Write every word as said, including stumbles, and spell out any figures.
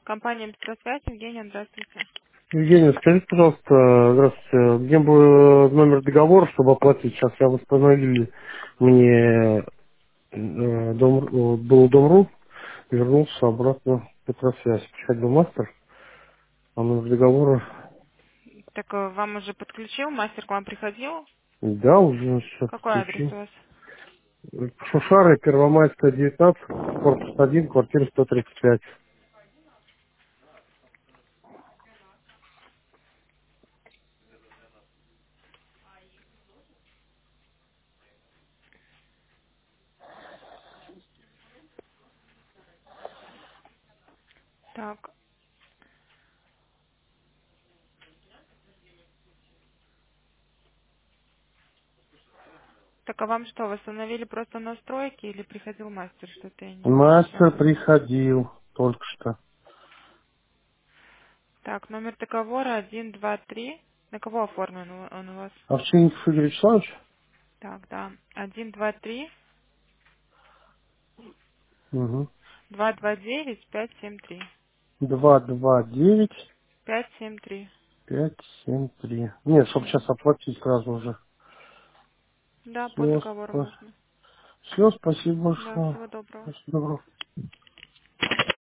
Компания «Быстросвязь», Евгения, здравствуйте. Евгений, скажите, пожалуйста, здравствуйте, где бы номер договора, чтобы оплатить? Сейчас я восстановили мне э, дом, э, был Дом.ру, вернулся обратно в Петросвязь. Приходил мастер, а номер договора, Так э, вам уже подключил, мастер к вам приходил? да, уже все Какой адрес подключил. у вас? Шушары, Первомайская, девятнадцать, корпус один, квартира сто тридцать пять. Так, так а вам что, восстановили просто настройки или приходил мастер? Что-то я не вижу сейчас. Мастер приходил только что. Так, номер договора один, два, три. На кого оформлен он он у вас? Овчинников Игорь Вячеславович? Так, да. Один, два, три, Угу. два, два, девять, пять, семь, три. два два девять Пять, семь, три. пять семь три. Нет, чтобы сейчас оплатить сразу уже. Да, по Все, договору спа- можно. все, спасибо Да, большое. всего доброго. Спасибо.